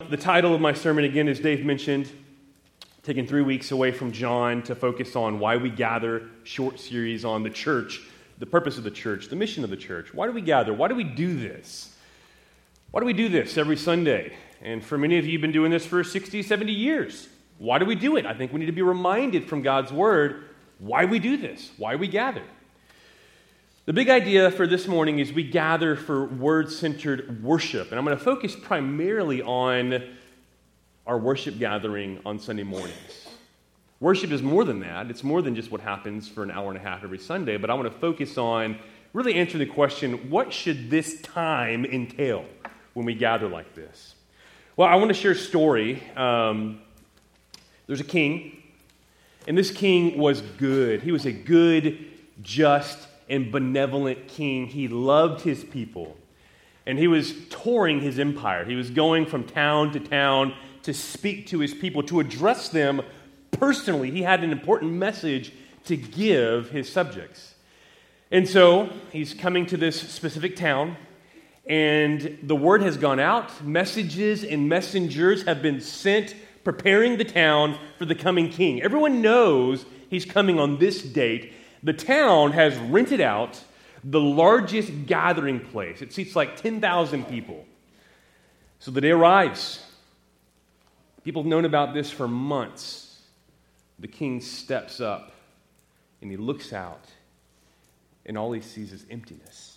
the title of my sermon, again, as Dave mentioned, taking 3 weeks away from John to focus on why we gather, short series on the church, the purpose of the church, the mission of the church. Why do we gather? Why do we do this? Why do we do this every Sunday? And for many of you, you've been doing this for 60, 70 years. Why do we do it? I think we need to be reminded from God's Word why we do this, why we gather. The big idea for this morning is we gather for word-centered worship. And I'm going to focus primarily on our worship gathering on Sunday mornings. Worship is more than that. It's more than just what happens for an hour and a half every Sunday. But I want to focus on really answering the question, what should this time entail when we gather like this? Well, I want to share a story. There's a king, and this king was good. He was a good, just, and benevolent king. He loved his people, and he was touring his empire. He was going from town to town to speak to his people, to address them personally. He had an important message to give his subjects. And so he's coming to this specific town, and the word has gone out. Messages and messengers have been sent preparing the town for the coming king. Everyone knows he's coming on this date. The town has rented out the largest gathering place. It seats like 10,000 people. So the day arrives. People have known about this for months. The king steps up and he looks out, and all he sees is emptiness.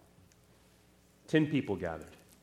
10 people gathered.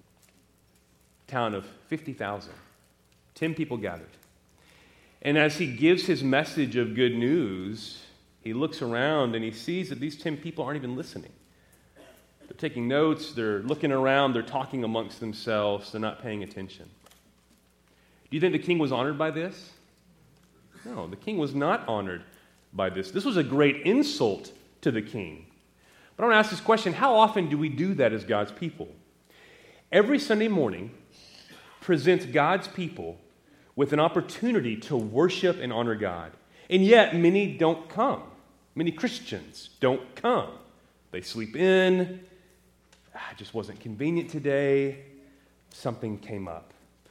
Town of 50,000. 10 people gathered. And as he gives his message of good news, he looks around and he sees that these 10 people aren't even listening. They're taking notes, they're looking around, they're talking amongst themselves, they're not paying attention. Do you think the king was honored by this? No, the king was not honored by this. This was a great insult to the king. But I want to ask this question, how often do we do that as God's people? Every Sunday morning presents God's people with an opportunity to worship and honor God. And yet, many don't come. Many Christians don't come. They sleep in. It just wasn't convenient today. Something came up.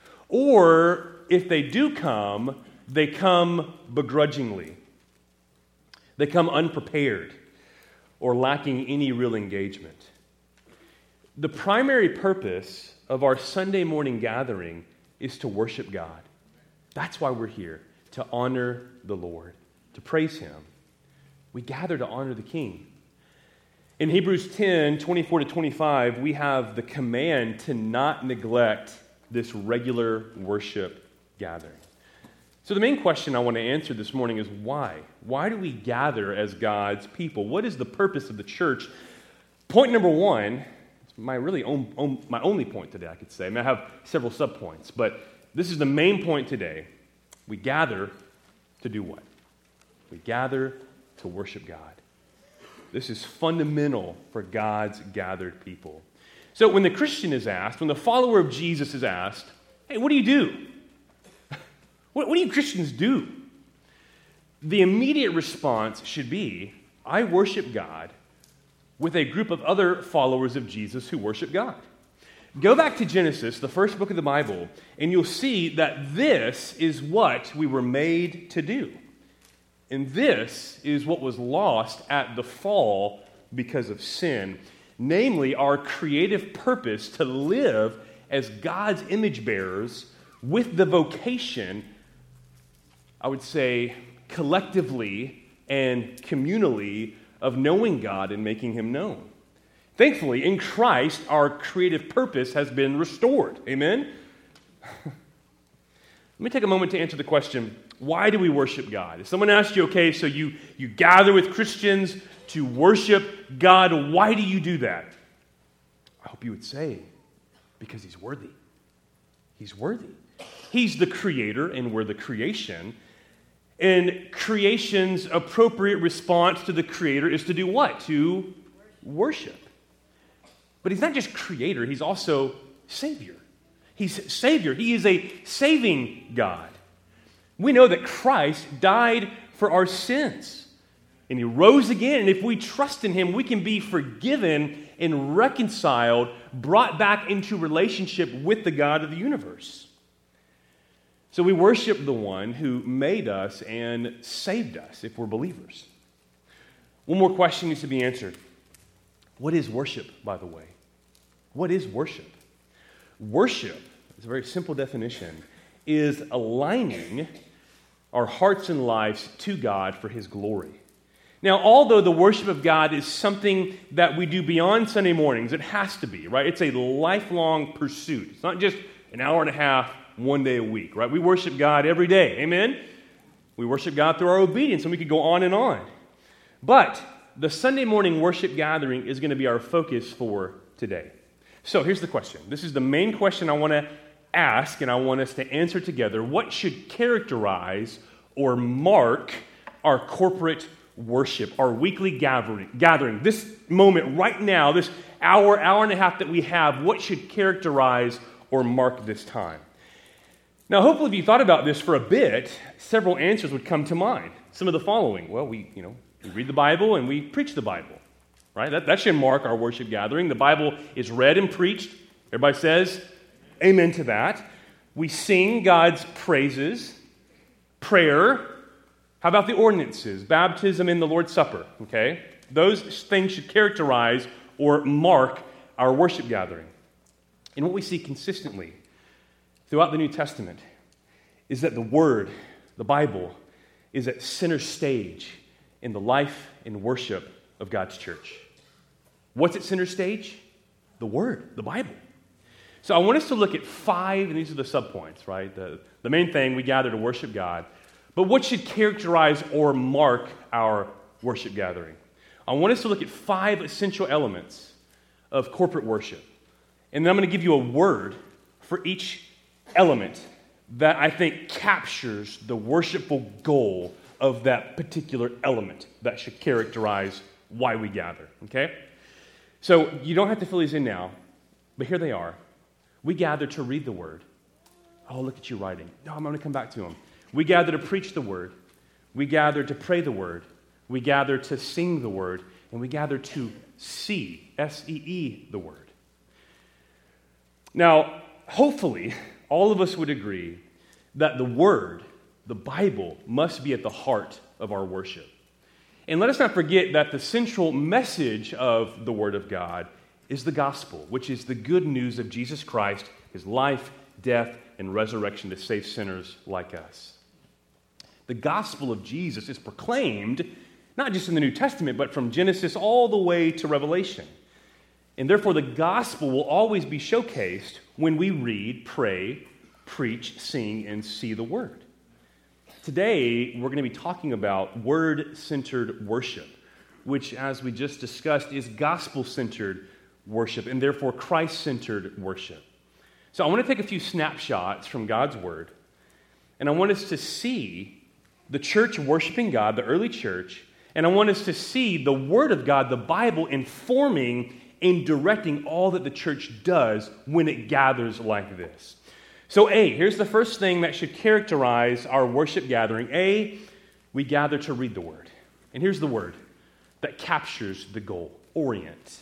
Or, if they do come, they come begrudgingly. They come unprepared or lacking any real engagement. The primary purpose of our Sunday morning gathering is to worship God. That's why we're here, to honor the Lord, to praise Him. We gather to honor the King. In Hebrews 10, 24 to 25, we have the command to not neglect this regular worship gathering. So the main question I want to answer this morning is why? Why do we gather as God's people? What is the purpose of the church? Point number one, it's my only point today, I could say. I mean, I have several subpoints, but this is the main point today. We gather to do what? We gather to worship God. This is fundamental for God's gathered people. So when the Christian is asked, when the follower of Jesus is asked, hey, what do you do? What do you Christians do? The immediate response should be, I worship God with a group of other followers of Jesus who worship God. Go back to Genesis, the first book of the Bible, and you'll see that this is what we were made to do. And this is what was lost at the fall because of sin. Namely, our creative purpose to live as God's image bearers with the vocation, I would say, collectively and communally of knowing God and making Him known. Thankfully, in Christ, our creative purpose has been restored. Amen? Let me take a moment to answer the question, why do we worship God? If someone asks you, okay, so you gather with Christians to worship God, why do you do that? I hope you would say, because He's worthy. He's worthy. He's the creator and we're the creation. And creation's appropriate response to the creator is to do what? To worship. But He's not just creator, He's also Savior. He's Savior. He is a saving God. We know that Christ died for our sins. And He rose again. And if we trust in Him, we can be forgiven and reconciled, brought back into relationship with the God of the universe. So we worship the one who made us and saved us if we're believers. One more question needs to be answered. What is worship, by the way? What is worship? Worship, it's a very simple definition, is aligning our hearts and lives to God for His glory. Now, although the worship of God is something that we do beyond Sunday mornings, it has to be, right? It's a lifelong pursuit. It's not just an hour and a half, one day a week, right? We worship God every day, amen? We worship God through our obedience, and we could go on and on. But the Sunday morning worship gathering is going to be our focus for today. So here's the question. This is the main question I want to ask, and I want us to answer together. What should characterize or mark our corporate worship, our weekly gathering? This moment right now, this hour and a half that we have, what should characterize or mark this time? Now, hopefully, if you thought about this for a bit, several answers would come to mind. Some of the following. Well, we read the Bible and we preach the Bible, right? That should mark our worship gathering. The Bible is read and preached. Everybody says amen to that. We sing God's praises, prayer. How about the ordinances? Baptism and the Lord's Supper, okay? Those things should characterize or mark our worship gathering. And what we see consistently throughout the New Testament is that the Word, the Bible, is at center stage in the life and worship of God's church. What's at center stage? The Word, the Bible. So I want us to look at 5, and these are the subpoints, right? The main thing, we gather to worship God. But what should characterize or mark our worship gathering? I want us to look at 5 essential elements of corporate worship. And then I'm going to give you a word for each element that I think captures the worshipful goal of that particular element that should characterize why we gather, okay? So you don't have to fill these in now, but here they are. We gather to read the Word. Oh, look at you writing. No, I'm going to come back to them. We gather to preach the Word. We gather to pray the Word. We gather to sing the Word. And we gather to see, S-E-E, the Word. Now, hopefully, all of us would agree that the Word, the Bible, must be at the heart of our worship. And let us not forget that the central message of the Word of God is the gospel, which is the good news of Jesus Christ, His life, death, and resurrection to save sinners like us. The gospel of Jesus is proclaimed not just in the New Testament, but from Genesis all the way to Revelation. And therefore, the gospel will always be showcased when we read, pray, preach, sing, and see the Word. Today, we're going to be talking about word-centered worship, which, as we just discussed, is gospel-centered worship, and therefore Christ-centered worship. So I want to take a few snapshots from God's Word, and I want us to see the church worshiping God, the early church, and I want us to see the Word of God, the Bible, informing and directing all that the church does when it gathers like this. So here's the first thing that should characterize our worship gathering. We gather to read the Word. And here's the word that captures the goal. Orient.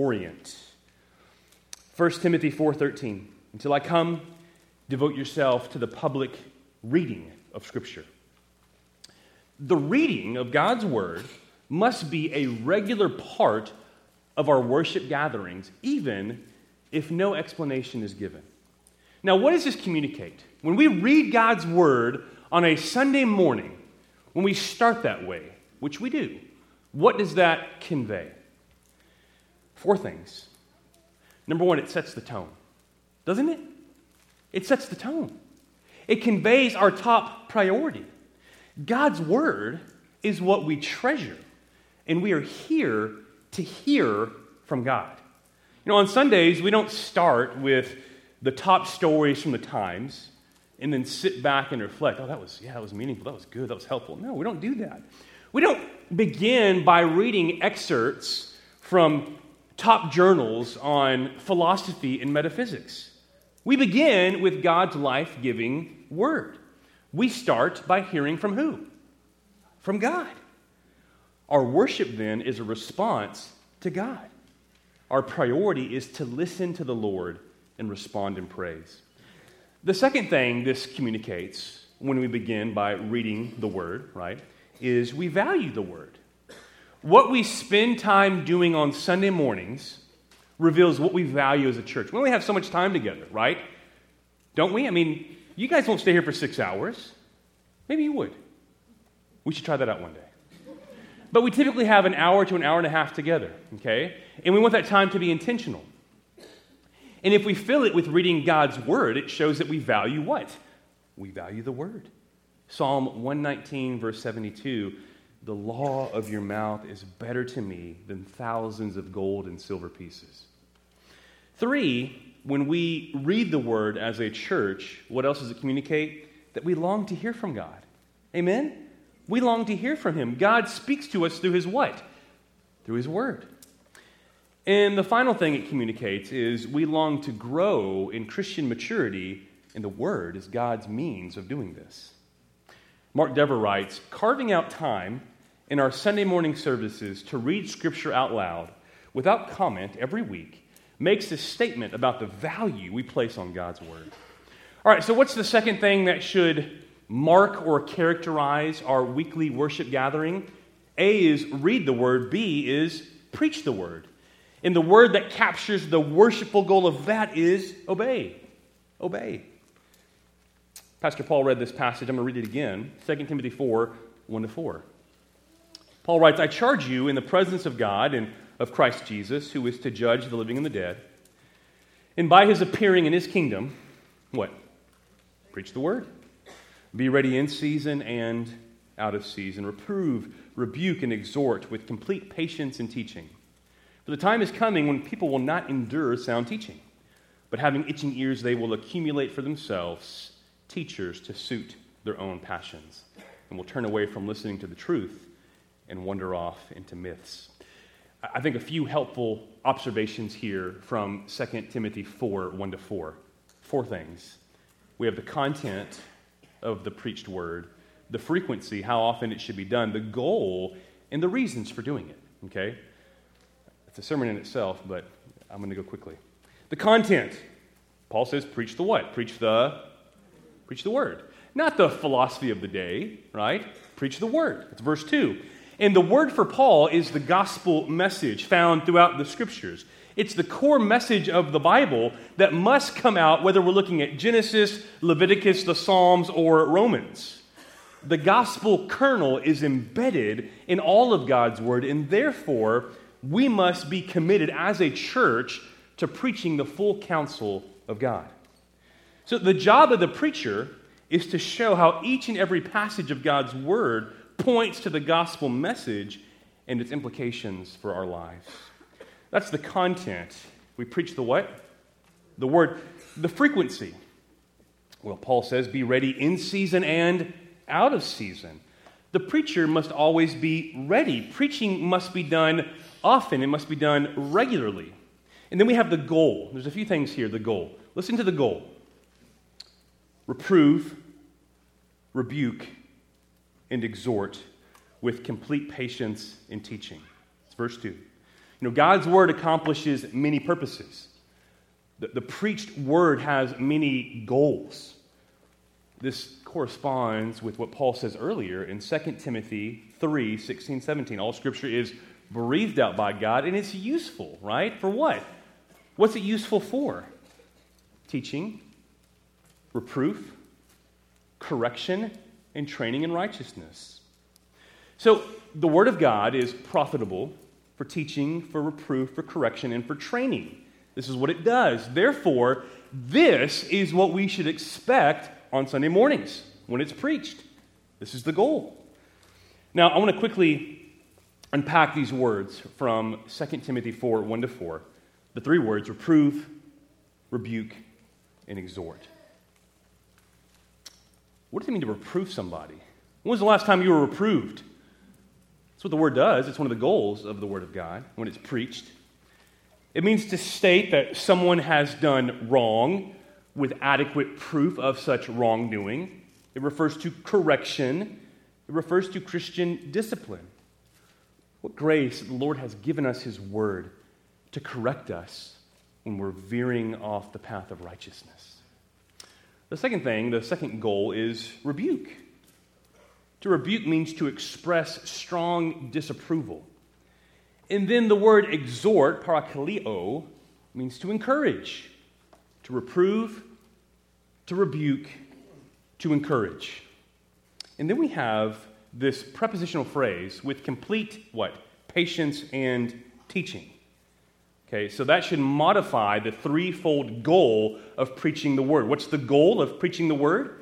1 Timothy 4:13. Until I come, devote yourself to the public reading of Scripture. The reading of God's Word must be a regular part of our worship gatherings, even if no explanation is given. Now, what does this communicate? When we read God's Word on a Sunday morning, when we start that way, which we do, what does that convey? 4 things. Number 1, it sets the tone. Doesn't it? It sets the tone. It conveys our top priority. God's Word is what we treasure, and we are here to hear from God. You know, on Sundays, we don't start with the top stories from the Times and then sit back and reflect, that was meaningful, that was good, that was helpful. No, we don't do that. We don't begin by reading excerpts from top journals on philosophy and metaphysics. We begin with God's life-giving Word. We start by hearing from who? From God. Our worship then is a response to God. Our priority is to listen to the Lord and respond in praise. The second thing this communicates when we begin by reading the Word, right, is we value the Word. What we spend time doing on Sunday mornings reveals what we value as a church. We only have so much time together, right? Don't we? I mean, you guys won't stay here for 6 hours. Maybe you would. We should try that out one day. But we typically have an hour to an hour and a half together, okay? And we want that time to be intentional. And if we fill it with reading God's Word, it shows that we value what? We value the Word. Psalm 119, verse 72, the law of your mouth is better to me than thousands of gold and silver pieces. 3, when we read the Word as a church, what else does it communicate? That we long to hear from God. Amen? We long to hear from Him. God speaks to us through His what? Through His Word. And the final thing it communicates is we long to grow in Christian maturity, and the Word is God's means of doing this. Mark Dever writes, carving out time in our Sunday morning services to read Scripture out loud without comment every week makes a statement about the value we place on God's Word. All right, so what's the second thing that should mark or characterize our weekly worship gathering? A is read the Word. B is preach the Word. And the word that captures the worshipful goal of that is obey. Obey. Pastor Paul read this passage. I'm going to read it again. 2 Timothy 4, 1-4. Paul writes, I charge you in the presence of God and of Christ Jesus, who is to judge the living and the dead, and by his appearing in his kingdom, what? Preach the word. Be ready in season and out of season. Reprove, rebuke, and exhort with complete patience and teaching. For the time is coming when people will not endure sound teaching, but having itching ears, they will accumulate for themselves teachers to suit their own passions, and will turn away from listening to the truth and wander off into myths. I think a few helpful observations here from 2 Timothy 4, 1-4. 4 things. We have the content of the preached word, the frequency, how often it should be done, the goal, and the reasons for doing it, okay? It's a sermon in itself, but I'm going to go quickly. The content. Paul says, preach the what? Preach the word. Not the philosophy of the day, right? Preach the word. It's verse 2. And the word for Paul is the gospel message found throughout the Scriptures. It's the core message of the Bible that must come out whether we're looking at Genesis, Leviticus, the Psalms, or Romans. The gospel kernel is embedded in all of God's word, and therefore we must be committed as a church to preaching the full counsel of God. So the job of the preacher is to show how each and every passage of God's word points to the gospel message and its implications for our lives. That's the content. We preach the what? The word. The frequency. Well, Paul says, be ready in season and out of season. The preacher must always be ready. Preaching must be done often. It must be done regularly. And then we have the goal. There's a few things here, the goal. Listen to the goal. Reprove, rebuke, and exhort with complete patience in teaching. It's verse 2. God's word accomplishes many purposes. The preached word has many goals. This corresponds with what Paul says earlier in 2 Timothy 3, 16, 17. All Scripture is breathed out by God, and it's useful, right? For what? What's it useful for? Teaching, reproof, correction, and training in righteousness. So the Word of God is profitable for teaching, for reproof, for correction, and for training. This is what it does. Therefore, this is what we should expect on Sunday mornings when it's preached. This is the goal. Now, I want to quickly unpack these words from 2 Timothy 4, 1-4. The 3 words, reprove, rebuke, and exhort. What does it mean to reprove somebody? When was the last time you were reproved? That's what the word does. It's one of the goals of the Word of God when it's preached. It means to state that someone has done wrong with adequate proof of such wrongdoing. It refers to correction. It refers to Christian discipline. What grace the Lord has given us His Word to correct us when we're veering off the path of righteousness. The second goal is rebuke. To rebuke means to express strong disapproval. And then the word exhort, parakaleo, means to encourage, to reprove, to rebuke, to encourage. And then we have this prepositional phrase with complete what? Patience and teaching. Okay, so that should modify the threefold goal of preaching the word. What's the goal of preaching the word?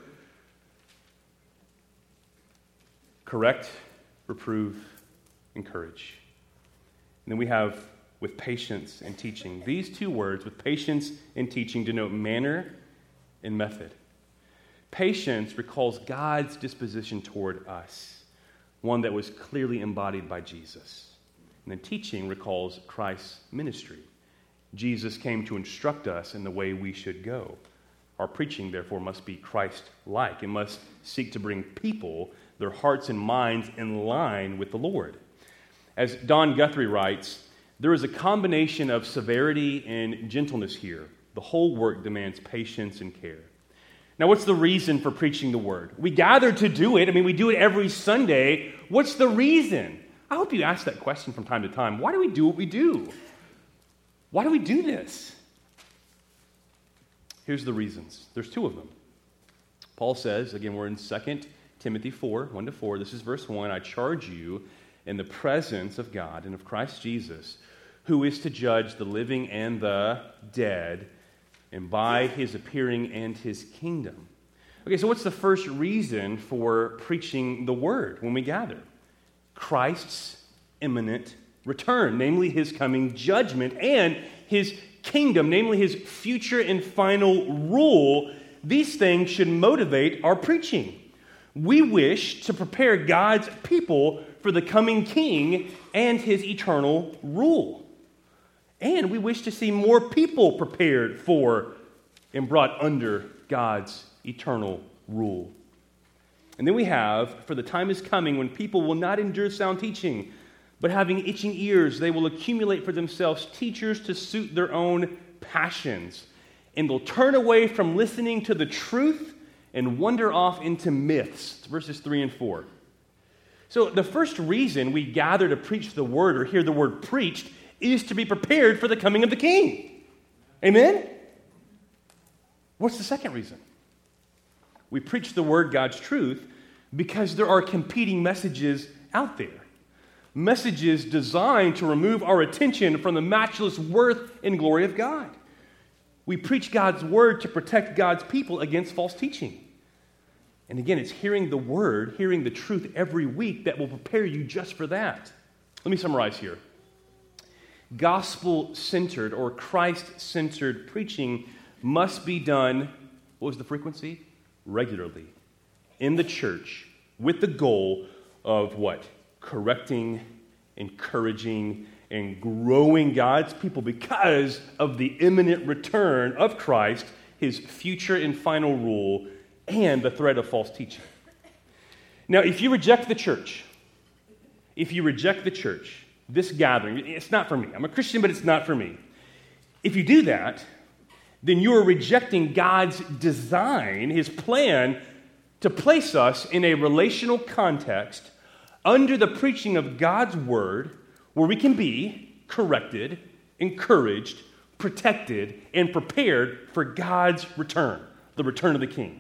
Correct, reprove, encourage. And then we have with patience and teaching. These two words, with patience and teaching, denote manner and method. Patience recalls God's disposition toward us, one that was clearly embodied by Jesus. And then teaching recalls Christ's ministry. Jesus came to instruct us in the way we should go. Our preaching, therefore, must be Christ-like. It must seek to bring people, their hearts and minds, in line with the Lord. As Don Guthrie writes, there is a combination of severity and gentleness here. The whole work demands patience and care. Now, what's the reason for preaching the word? We gather to do it. We do it every Sunday. What's the reason? I hope you ask that question from time to time. Why do we do what we do? Why do we do this? Here's the reasons. There's two of them. Paul says, again, we're in 2 Timothy 4, 1-4. This is verse 1. I charge you in the presence of God and of Christ Jesus, who is to judge the living and the dead, and by his appearing and his kingdom. Okay, so what's the first reason for preaching the word when we gather? Christ's imminent return, namely his coming judgment, and his kingdom, namely his future and final rule. These things should motivate our preaching. We wish to prepare God's people for the coming king and his eternal rule. And we wish to see more people prepared for and brought under God's eternal rule. And then we have, for the time is coming when people will not endure sound teaching, but having itching ears, they will accumulate for themselves teachers to suit their own passions. And they'll turn away from listening to the truth and wander off into myths. It's verses 3 and 4. So the first reason we gather to preach the word or hear the word preached is to be prepared for the coming of the king. Amen? What's the second reason? We preach the word, God's truth, because there are competing messages out there. Messages designed to remove our attention from the matchless worth and glory of God. We preach God's word to protect God's people against false teaching. And again, it's hearing the word, hearing the truth every week that will prepare you just for that. Let me summarize here. Gospel-centered or Christ-centered preaching must be done, what was the frequency? Regularly. In the church, with the goal of what? Correcting, encouraging, and growing God's people because of the imminent return of Christ, his future and final rule, and the threat of false teaching. Now, if you reject the church, this gathering, it's not for me. I'm a Christian, but it's not for me. If you do that, then you are rejecting God's design, his plan to place us in a relational context under the preaching of God's word where we can be corrected, encouraged, protected, and prepared for God's return, the return of the King.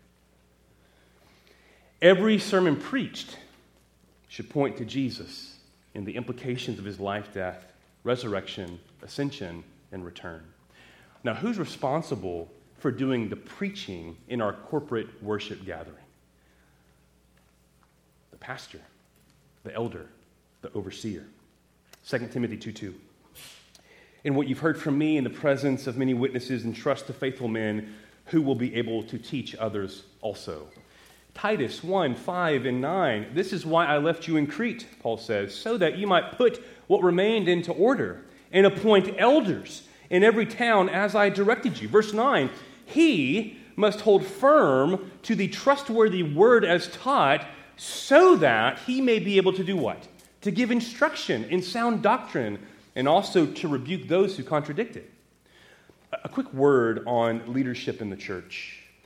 Every sermon preached should point to Jesus and the implications of his life, death, resurrection, ascension, and return. Now, who's responsible for doing the preaching in our corporate worship gathering? The pastor, the elder, the overseer. 2 Timothy 2:2. In what you've heard from me in the presence of many witnesses, entrust to faithful men who will be able to teach others also. Titus 1:5 and 9. This is why I left you in Crete, Paul says, so that you might put what remained into order and appoint elders in every town as I directed you. Verse 9. He must hold firm to the trustworthy word as taught, so that he may be able to do what? To give instruction in sound doctrine, and also to rebuke those who contradict it. A quick word on leadership in the church.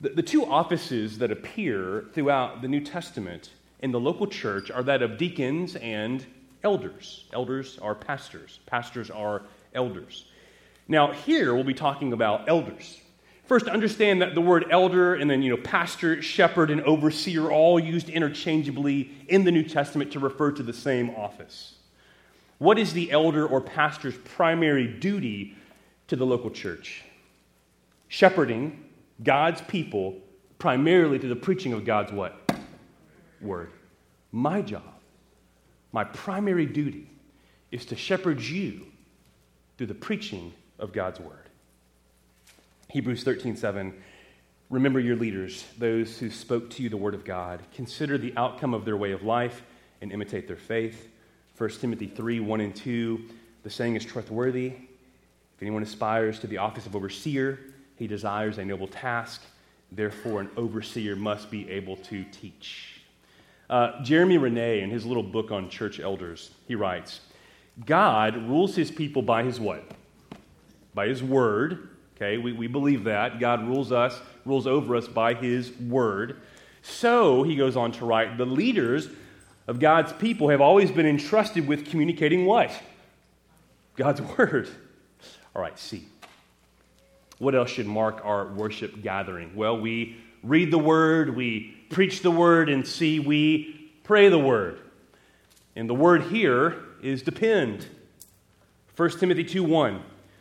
The two offices that appear throughout the New Testament in the local church are that of deacons and elders. Elders are pastors. Pastors are elders. Now, here we'll be talking about elders. First, understand that the word elder and then, pastor, shepherd, and overseer are all used interchangeably in the New Testament to refer to the same office. What is the elder or pastor's primary duty to the local church? Shepherding God's people primarily to the preaching of God's what? Word. My job, my primary duty is to shepherd you through the preaching of God's word. Hebrews 13:7, remember your leaders, those who spoke to you the word of God. Consider the outcome of their way of life and imitate their faith. 1 Timothy 3:1-2, the saying is trustworthy. If anyone aspires to the office of overseer, he desires a noble task. Therefore, an overseer must be able to teach. Jeremy Renee, in his little book on church elders, he writes, God rules his people by his what? By his word. Okay, we believe that. God rules over us by his word. So, he goes on to write, the leaders of God's people have always been entrusted with communicating what? God's word. All right, C. What else should mark our worship gathering? Well, we read the word, we preach the word, and C, we pray the word. And the word here is depend. 1 Timothy 2:1.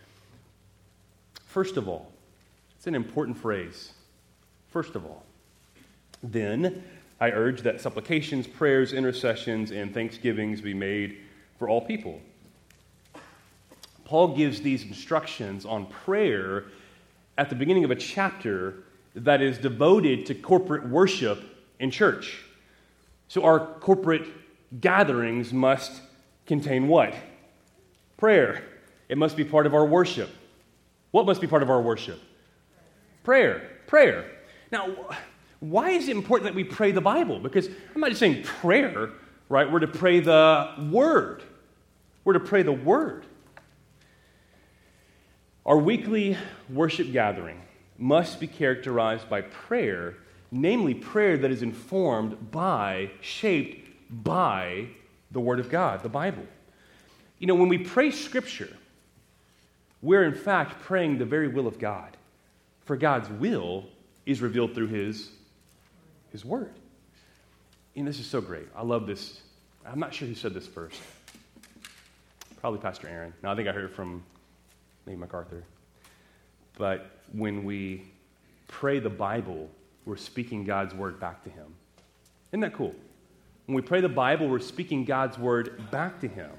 First of all, it's an important phrase. First of all. Then I urge that supplications, prayers, intercessions, and thanksgivings be made for all people. Paul gives these instructions on prayer at the beginning of a chapter that is devoted to corporate worship in church. So our corporate gatherings must contain what? Prayer. It must be part of our worship. What must be part of our worship? Prayer. Prayer. Now, why is it important that we pray the Bible? Because I'm not just saying prayer, right? We're to pray the Word. We're to pray the Word. Our weekly worship gathering must be characterized by prayer, namely prayer that is informed by, shaped by the Word of God, the Bible. When we pray Scripture, we're in fact praying the very will of God. For God's will is revealed through His Word. This is so great. I love this. I'm not sure who said this first. Probably Pastor Aaron. No, I think I heard it from maybe MacArthur. But when we pray the Bible, we're speaking God's Word back to Him. Isn't that cool? When we pray the Bible, we're speaking God's Word back to Him.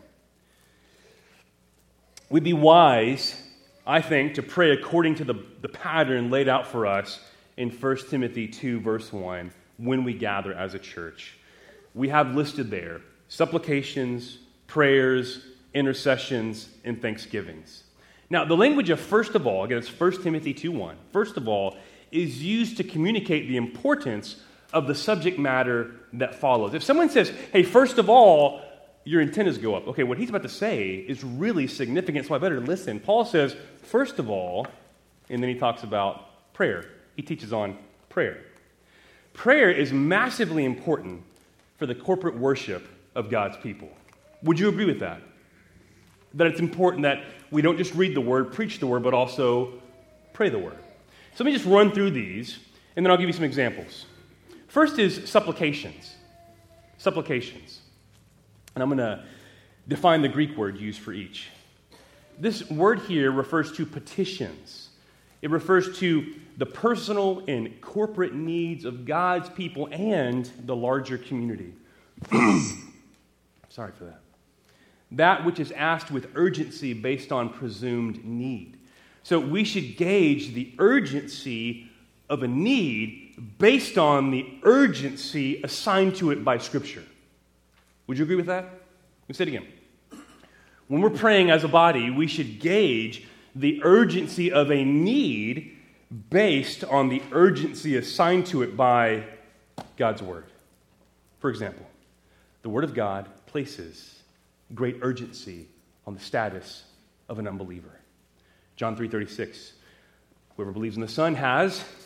We'd be wise, I think, to pray according to the pattern laid out for us in 1 Timothy 2, verse 1, when we gather as a church. We have listed there supplications, prayers, intercessions, and thanksgivings. Now, the language of first of all, again, it's 1 Timothy 2:1, first of all, is used to communicate the importance of the subject matter that follows. If someone says, hey, first of all, your antennas go up. Okay, what he's about to say is really significant, so I better listen. Paul says, first of all, and then he talks about prayer. He teaches on prayer. Prayer is massively important for the corporate worship of God's people. Would you agree with that? That it's important that we don't just read the Word, preach the Word, but also pray the Word. So let me just run through these, and then I'll give you some examples. First is supplications. Supplications. And I'm going to define the Greek word used for each. This word here refers to petitions. It refers to the personal and corporate needs of God's people and the larger community. Sorry for that. That which is asked with urgency based on presumed need. So we should gauge the urgency of a need based on the urgency assigned to it by Scripture. Would you agree with that? Let me say it again. When we're praying as a body, we should gauge the urgency of a need based on the urgency assigned to it by God's Word. For example, the Word of God places great urgency on the status of an unbeliever. John 3:36, whoever believes in the Son has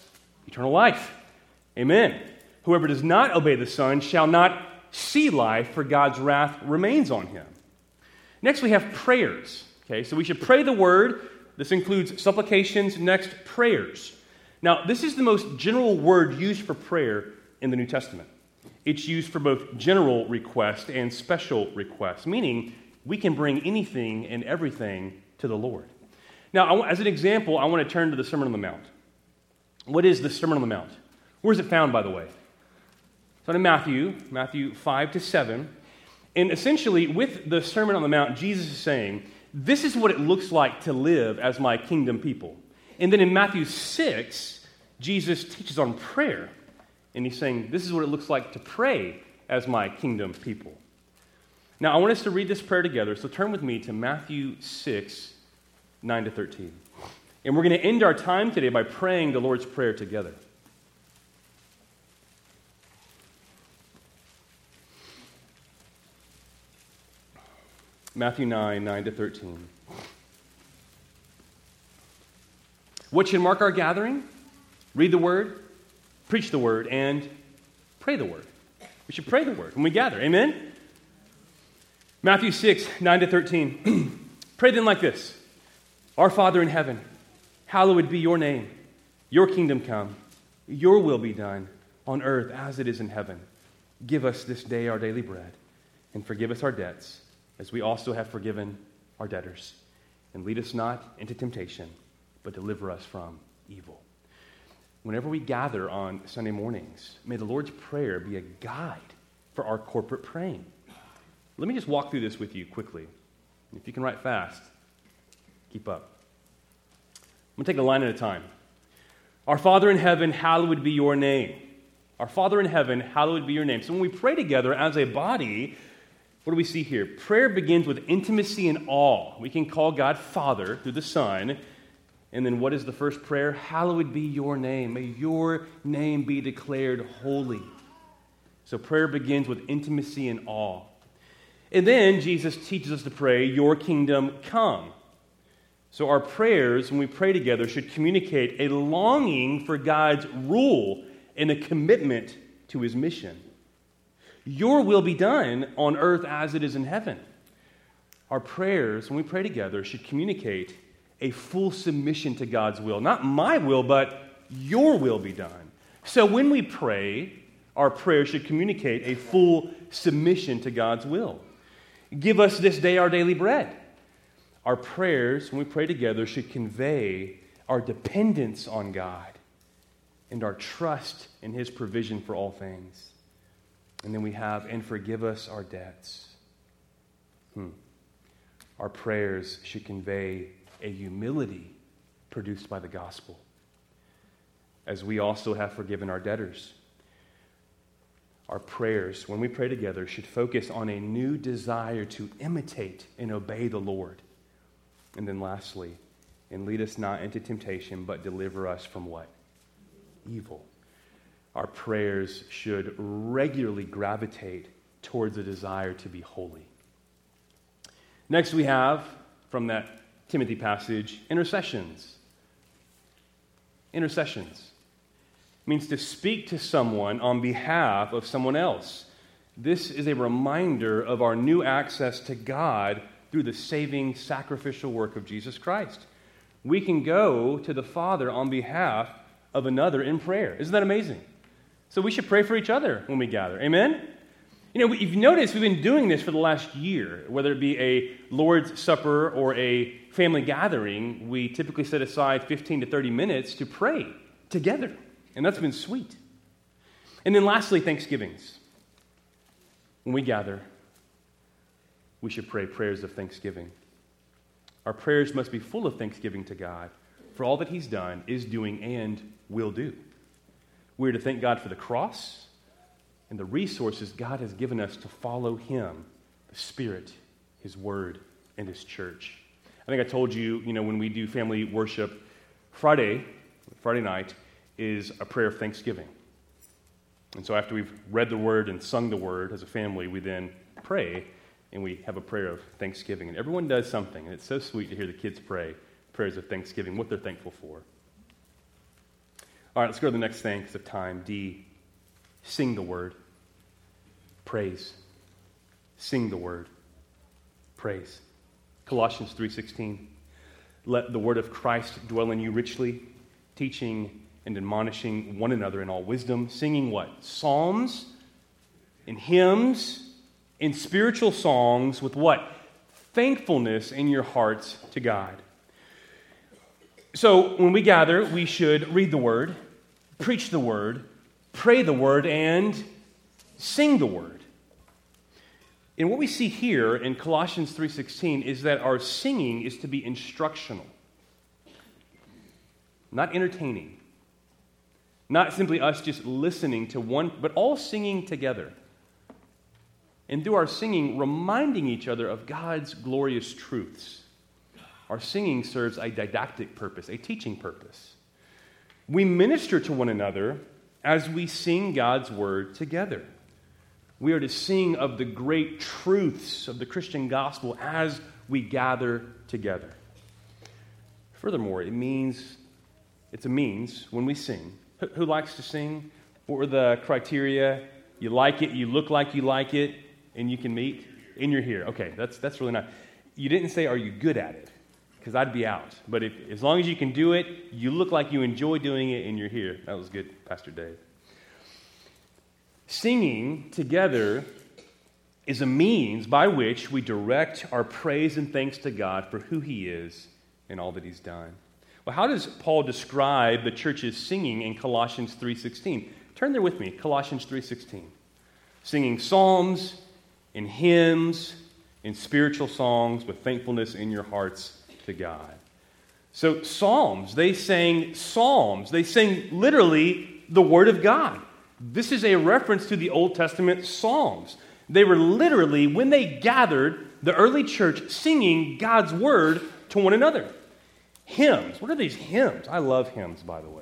eternal life. Amen. Whoever does not obey the Son shall not see life, for God's wrath remains on him. Next, we have prayers. Okay, so we should pray the word. This includes supplications. Next, prayers. Now, this is the most general word used for prayer in the New Testament. It's used for both general request and special request, meaning we can bring anything and everything to the Lord. Now, as an example, I want to turn to the Sermon on the Mount. What is the Sermon on the Mount? Where is it found, by the way? It's found in Matthew 5 to 7. And essentially, with the Sermon on the Mount, Jesus is saying, this is what it looks like to live as my kingdom people. And then in Matthew 6, Jesus teaches on prayer. And he's saying, this is what it looks like to pray as my kingdom people. Now, I want us to read this prayer together. So turn with me to Matthew 6, 9 to 13. And we're going to end our time today by praying the Lord's Prayer together. Matthew 9, 9 to 13. What should mark our gathering? Read the Word, preach the Word, and pray the Word. We should pray the Word when we gather. Amen? Matthew 6, 9 to 13. Pray then like this. Our Father in heaven, hallowed be your name. Your kingdom come. Your will be done on earth as it is in heaven. Give us this day our daily bread, and forgive us our debts, as we also have forgiven our debtors. And lead us not into temptation, but deliver us from evil. Whenever we gather on Sunday mornings, may the Lord's Prayer be a guide for our corporate praying. Let me just walk through this with you quickly. If you can write fast, keep up. I'm going to take a line at a time. Our Father in heaven, hallowed be your name. Our Father in heaven, hallowed be your name. So when we pray together as a body, what do we see here? Prayer begins with intimacy and awe. We can call God Father through the Son. And then what is the first prayer? Hallowed be your name. May your name be declared holy. So prayer begins with intimacy and awe. And then Jesus teaches us to pray, your kingdom come. So our prayers, when we pray together, should communicate a longing for God's rule and a commitment to his mission. Your will be done on earth as it is in heaven. Our prayers, when we pray together, should communicate a full submission to God's will. Not my will, but your will be done. So when we pray, our prayers should communicate a full submission to God's will. Give us this day our daily bread. Our prayers, when we pray together, should convey our dependence on God and our trust in his provision for all things. And then we have, and forgive us our debts. Our prayers should convey a humility produced by the gospel, as we also have forgiven our debtors. Our prayers, when we pray together, should focus on a new desire to imitate and obey the Lord. And then lastly, and lead us not into temptation, but deliver us from what? Evil. Our prayers should regularly gravitate towards a desire to be holy. Next we have, from that Timothy passage, intercessions. Intercessions means to speak to someone on behalf of someone else. This is a reminder of our new access to God through the saving sacrificial work of Jesus Christ. We can go to the Father on behalf of another in prayer. Isn't that amazing? So we should pray for each other when we gather. Amen? You know, if you notice, we've been doing this for the last year. Whether it be a Lord's Supper or a family gathering, we typically set aside 15 to 30 minutes to pray together. And that's been sweet. And then lastly, Thanksgivings. When we gather, we should pray prayers of thanksgiving. Our prayers must be full of thanksgiving to God for all that he's done, is doing, and will do. We're to thank God for the cross and the resources God has given us to follow him, the Spirit, his word, and his church. I think I told you, when we do family worship, Friday night is a prayer of thanksgiving. And so after we've read the word and sung the word as a family, we then pray and we have a prayer of thanksgiving. And everyone does something, and it's so sweet to hear the kids pray prayers of thanksgiving, what they're thankful for. All right, let's go to the next thing because of time. D, sing the word. Praise. Sing the word. Praise. Colossians 3:16. Let the word of Christ dwell in you richly, teaching and admonishing one another in all wisdom, singing what? Psalms and hymns and spiritual songs with what? Thankfulness in your hearts to God. So when we gather, we should read the word, preach the word, pray the word, and sing the word. And what we see here in Colossians 3:16 is that our singing is to be instructional, not entertaining, not simply us just listening to one, but all singing together. And through our singing, reminding each other of God's glorious truths. Our singing serves a didactic purpose, a teaching purpose. We minister to one another as we sing God's word together. We are to sing of the great truths of the Christian gospel as we gather together. Furthermore, it's a means when we sing. Who likes to sing? What were the criteria? You like it, you look like you like it, and you can meet? And you're here. Okay, that's really nice. You didn't say, are you good at it? Because I'd be out. But as long as you can do it, you look like you enjoy doing it, and you're here. That was good, Pastor Dave. Singing together is a means by which we direct our praise and thanks to God for who He is and all that He's done. Well, how does Paul describe the church's singing in Colossians 3:16? Turn there with me, Colossians 3:16. Singing psalms and hymns and spiritual songs with thankfulness in your hearts to God. So psalms, they sang psalms. They sang literally the Word of God. This is a reference to the Old Testament Psalms. They were literally, when they gathered, the early church singing God's Word to one another. Hymns. What are these hymns? I love hymns, by the way.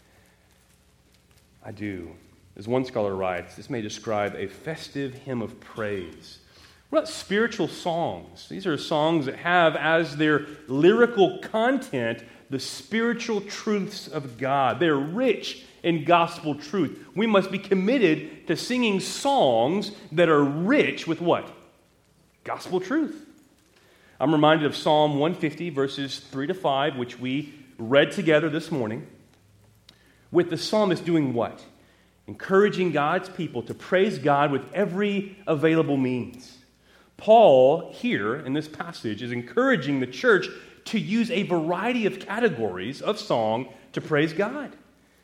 I do. As one scholar writes, this may describe a festive hymn of praise. What about spiritual songs? These are songs that have as their lyrical content the spiritual truths of God. They're rich in gospel truth. We must be committed to singing songs that are rich with what? Gospel truth. I'm reminded of Psalm 150, verses 3 to 5, which we read together this morning, with the psalmist doing what? Encouraging God's people to praise God with every available means. Paul, here in this passage, is encouraging the church to use a variety of categories of song to praise God.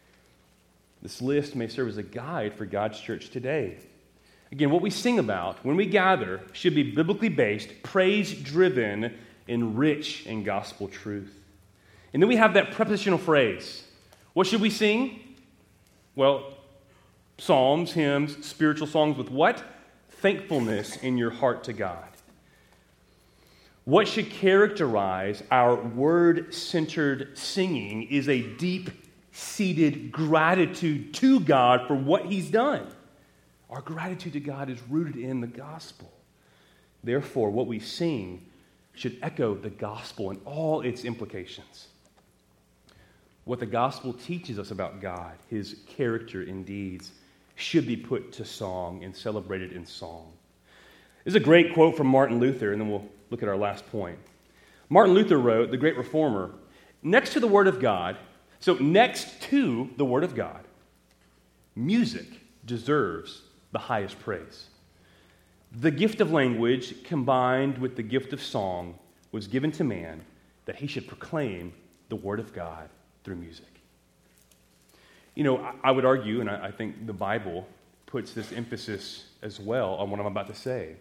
This list may serve as a guide for God's church today. Again, what we sing about when we gather should be biblically based, praise-driven, and rich in gospel truth. And then we have that prepositional phrase. What should we sing? Well, psalms, hymns, spiritual songs with what? Thankfulness in your heart to God. What should characterize our word-centered singing is a deep-seated gratitude to God for what He's done. Our gratitude to God is rooted in the gospel. Therefore, what we sing should echo the gospel and all its implications. What the gospel teaches us about God, His character and deeds, should be put to song and celebrated in song. There's a great quote from Martin Luther, and then we'll look at our last point. Martin Luther wrote, the great reformer, next to the Word of God, so next to the Word of God, music deserves the highest praise. The gift of language combined with the gift of song was given to man that he should proclaim the Word of God through music. You know, I would argue, and I think the Bible puts this emphasis as well on what I'm about to say.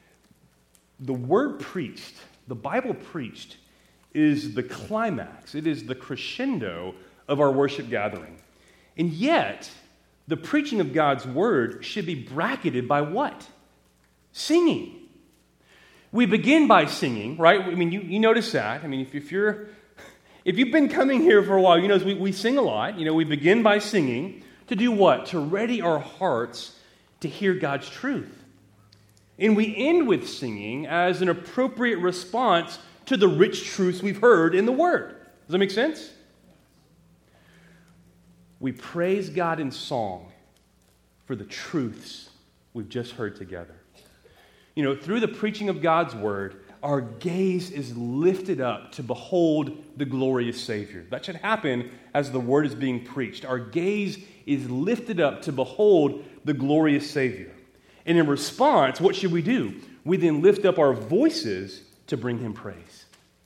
The word preached, the Bible preached, is the climax. It is the crescendo of our worship gathering. And yet, the preaching of God's word should be bracketed by what? Singing. We begin by singing, right? I mean, you notice that. I mean, if you've been coming here for a while, you know we sing a lot. You know, we begin by singing to do what? To ready our hearts to hear God's truth. And we end with singing as an appropriate response to the rich truths we've heard in the Word. Does that make sense? we praise God in song for the truths we've just heard together. You know, through the preaching of God's word, our gaze is lifted up to behold the glorious Savior. That should happen as the word is being preached. Our gaze is lifted up to behold the glorious Savior. And in response, what should we do? We then lift up our voices to bring him praise.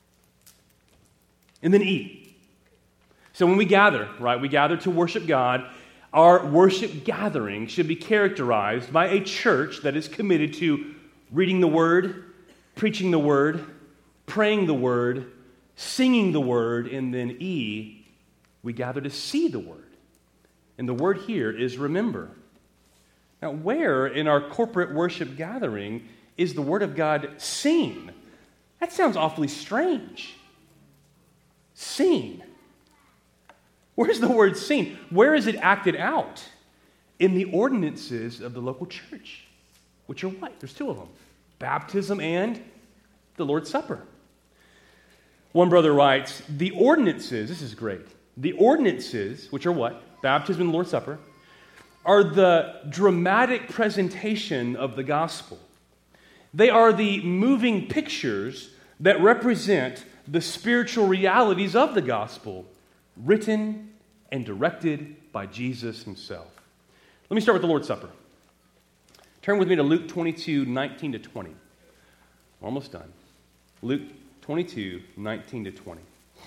And then eat. So when we gather, right, we gather to worship God. Our worship gathering should be characterized by a church that is committed to reading the word, preaching the word, praying the word, singing the word, and then we gather to see the word. And the word here is remember. Now, where in our corporate worship gathering is the word of God seen? That sounds awfully strange. Seen. Where's the word seen? Where is it acted out? In the ordinances of the local church, which are what? There's two of them. Baptism and the Lord's Supper. One brother writes, the ordinances, this is great, the ordinances, which are what? Baptism and the Lord's Supper, are the dramatic presentation of the gospel. They are the moving pictures that represent the spiritual realities of the gospel, written and directed by Jesus himself. Let me start with the Lord's Supper. Turn with me to Luke 22, 19 to 20. We're almost done. Luke 22, 19 to 20.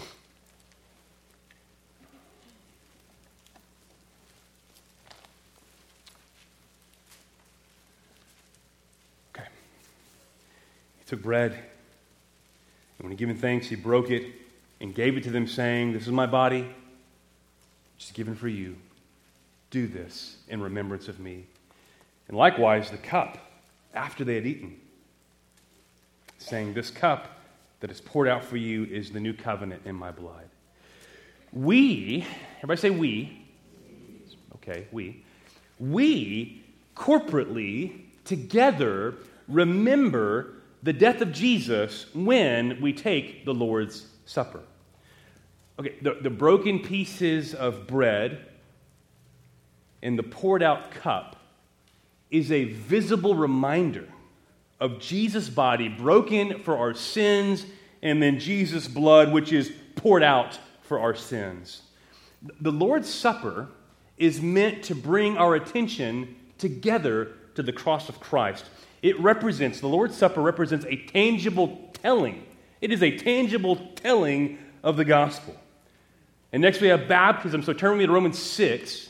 Okay. He took bread, and when he given thanks, he broke it and gave it to them, saying, "This is my body, which is given for you. Do this in remembrance of me." And likewise, the cup, after they had eaten, saying, "This cup that is poured out for you is the new covenant in my blood." Everybody say we. Okay, we corporately, together, remember the death of Jesus when we take the Lord's Supper. Okay, the broken pieces of bread and the poured out cup is a visible reminder of Jesus' body broken for our sins and then Jesus' blood, which is poured out for our sins. The Lord's Supper is meant to bring our attention together to the cross of Christ. The Lord's Supper represents a tangible telling. It is a tangible telling of the gospel. And next we have baptism. So turn with me to Romans 6.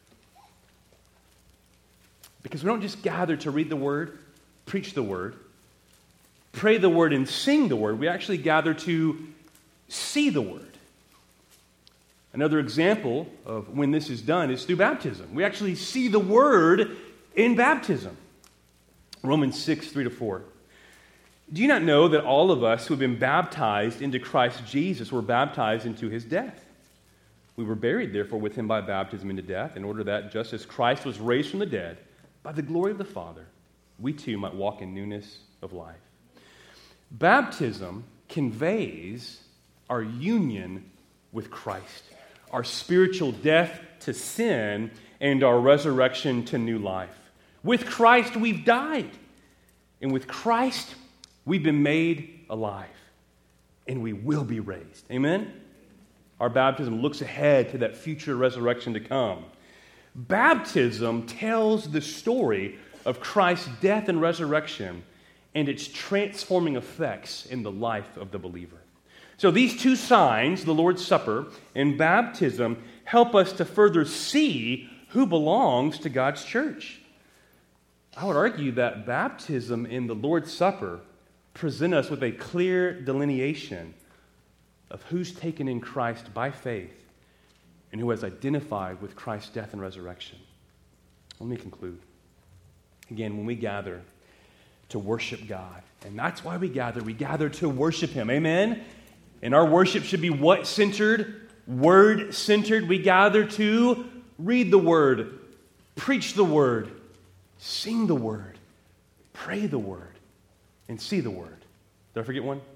Because we don't just gather to read the word, preach the word, pray the word, and sing the word. We actually gather to see the word. Another example of when this is done is through baptism. We actually see the word in baptism. Romans 6, 3 to 4. Do you not know that all of us who have been baptized into Christ Jesus were baptized into his death? We were buried, therefore, with him by baptism into death, in order that, just as Christ was raised from the dead, by the glory of the Father, we too might walk in newness of life. Baptism conveys our union with Christ, our spiritual death to sin, and our resurrection to new life. With Christ, we've died. And with Christ, we've been made alive. And we will be raised. Amen? Our baptism looks ahead to that future resurrection to come. Baptism tells the story of Christ's death and resurrection and its transforming effects in the life of the believer. So these two signs, the Lord's Supper and baptism, help us to further see who belongs to God's church. I would argue that baptism and the Lord's Supper present us with a clear delineation of who's taken in Christ by faith and who has identified with Christ's death and resurrection. Let me conclude. Again, when we gather to worship God, and that's why we gather to worship him. Amen? And our worship should be what centered? Word centered. We gather to read the word, preach the word, sing the word, pray the word, and see the word. Did I forget one?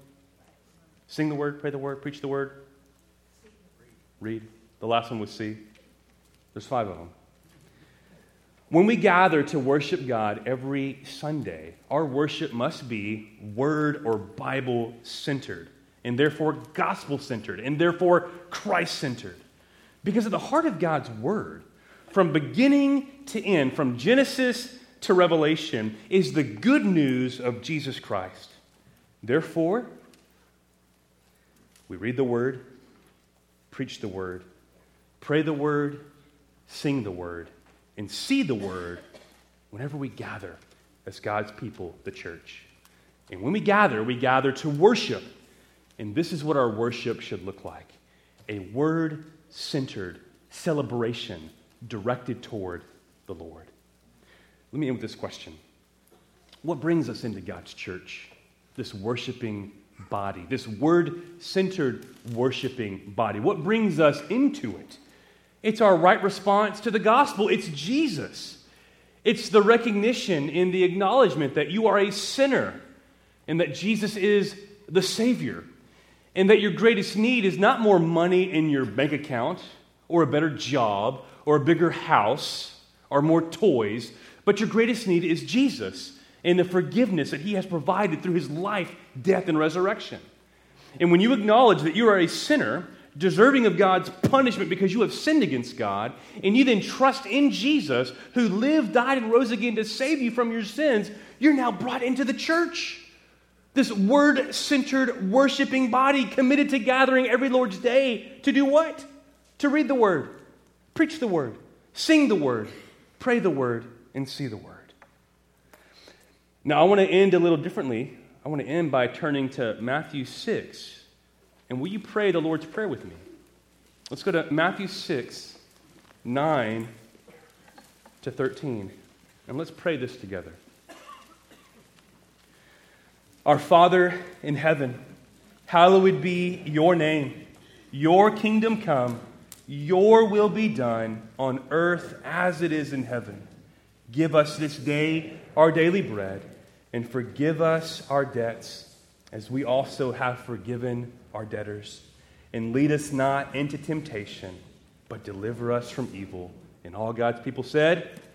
Sing the word, pray the word, preach the word, read. The last one was see. There's 5 of them. When we gather to worship God every Sunday, our worship must be Word or Bible-centered, and therefore gospel-centered, and therefore Christ-centered. Because at the heart of God's Word, from beginning to end, from Genesis to Revelation, is the good news of Jesus Christ. Therefore, we read the Word, preach the Word, pray the Word, sing the Word, and see the Word whenever we gather as God's people, the church. And when we gather to worship. And this is what our worship should look like: a Word-centered celebration directed toward the Lord. Let me end with this question. What brings us into God's church? This worshiping body, this Word-centered worshiping body. What brings us into it? It's our right response to the gospel. It's Jesus. It's the recognition and the acknowledgement that you are a sinner and that Jesus is the Savior, and that your greatest need is not more money in your bank account or a better job or a bigger house or more toys, but your greatest need is Jesus and the forgiveness that He has provided through His life, death, and resurrection. And when you acknowledge that you are a sinner, deserving of God's punishment because you have sinned against God, and you then trust in Jesus, who lived, died, and rose again to save you from your sins, you're now brought into the church. This Word-centered worshiping body committed to gathering every Lord's Day to do what? To read the Word, preach the Word, sing the Word, pray the Word, and see the Word. Now, I want to end a little differently. I want to end by turning to Matthew 6. And will you pray the Lord's Prayer with me? Let's go to Matthew 6, 9 to 13. And let's pray this together. Our Father in heaven, hallowed be your name. Your kingdom come, your will be done on earth as it is in heaven. Give us this day our daily bread, and forgive us our debts as we also have forgiven our debtors. And lead us not into temptation, but deliver us from evil. And all God's people said,